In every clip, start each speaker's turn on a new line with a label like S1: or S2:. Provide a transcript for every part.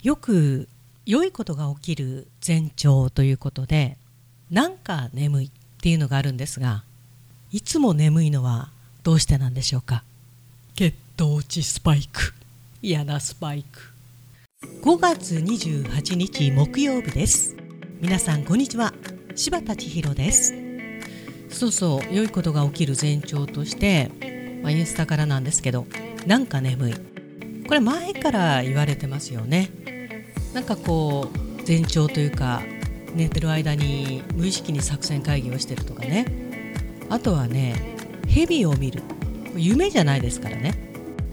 S1: よく良いことが起きる前兆ということで、なんか眠いっていうのがあるんですが、いつも眠いのはどうしてなんでしょうか。血糖値スパイク、嫌なスパイク。5月28日木曜日です。皆さんこんにちは、柴田千尋です。良いことが起きる前兆として、インスタからなんですけど、なんか眠い、これ前から言われてますよね。なんか前兆というか、寝てる間に無意識に作戦会議をしてるとかね。あとはね、蛇を見る、夢じゃないですからね。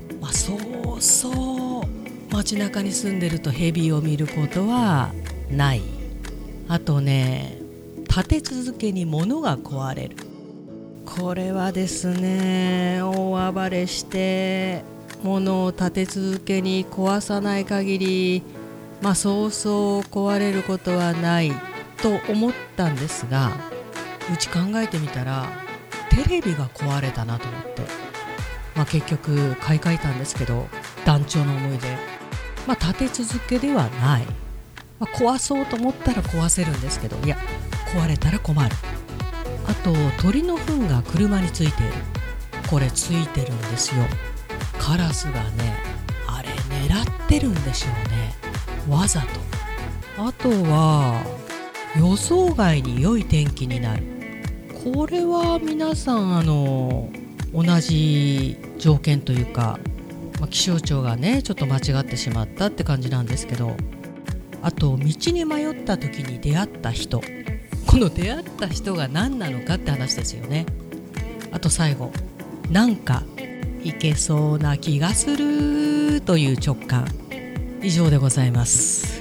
S1: 街中に住んでると蛇を見ることはない。あとね、立て続けに物が壊れる。これはですね、大暴れして物を立て続けに壊さない限り、そうそう壊れることはないと思ったんですが、うち考えてみたらテレビが壊れたなと思って、結局買い替えたんですけど、団長の思いで、立て続けではない。壊そうと思ったら壊せるんですけど、いや、壊れたら困る。あと、鳥の糞が車についている。これついてるんですよ。カラスがね、あれ狙ってるんでしょうね、わざと。あとは予想外に良い天気になる。これは皆さん同じ条件というか、気象庁がねちょっと間違ってしまったって感じなんですけど、あと道に迷った時に出会った人、この出会った人が何なのかって話ですよね。あと最後、なんかいけそうな気がするという直感。以上でございます。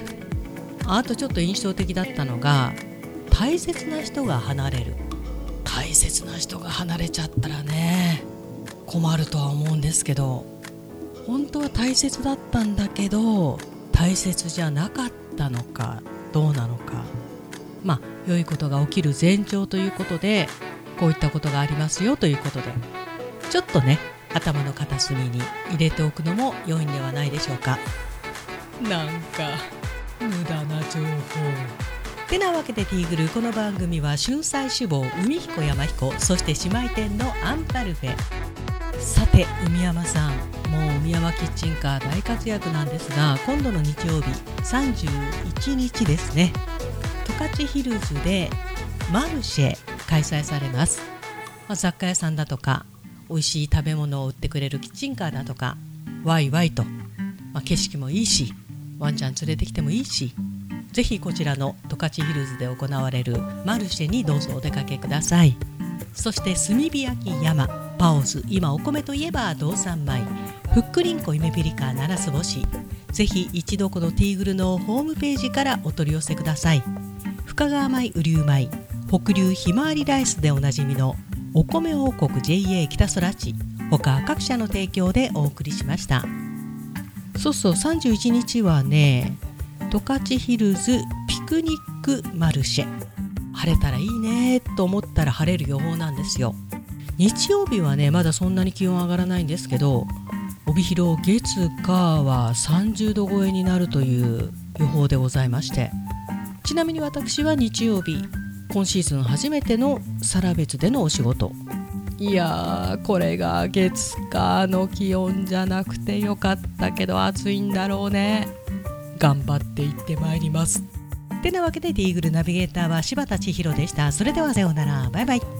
S1: あとちょっと印象的だったのが、大切な人が離れる。大切な人が離れちゃったらね、困るとは思うんですけど、本当は大切だったんだけど大切じゃなかったのかどうなのか、良いことが起きる前兆ということで、こういったことがありますよということで、ちょっとね頭の片隅に入れておくのも良いんではないでしょうか。なんか無駄な情報てなわけで、ティーグル、この番組は春菜志望、海彦山彦、そして姉妹店のアンパルフェ。さて海山さん、もう海山キッチンカー大活躍なんですが、今度の日曜日31日ですね、十勝ヒルズでマルシェ開催されます。雑貨屋さんだとか、美味しい食べ物を売ってくれるキッチンカーだとか、ワイワイと、景色もいいし、ワンちゃん連れてきてもいいし、ぜひこちらの十勝ヒルズで行われるマルシェにどうぞお出かけください。そして炭火焼き山パオズ、今お米といえば道産米、ふっくりんこ夢ピリカならす干し、ぜひ一度このティーグルのホームページからお取り寄せください。深川米、雨竜米、北流ひまわりライスでおなじみのお米王国 JA 北空地、他各社の提供でお送りしました。31日はね、十勝ヒルズピクニックマルシェ、晴れたらいいねと思ったら晴れる予報なんですよ。日曜日はねまだそんなに気温上がらないんですけど、帯広月火は30度超えになるという予報でございまして、ちなみに私は日曜日、今シーズン初めての更別でのお仕事。いやー、これが月火の気温じゃなくてよかったけど、暑いんだろうね。頑張って行ってまいります。てなわけで、ティーグルナビゲーターは柴田千尋でした。それではさようなら、バイバイ。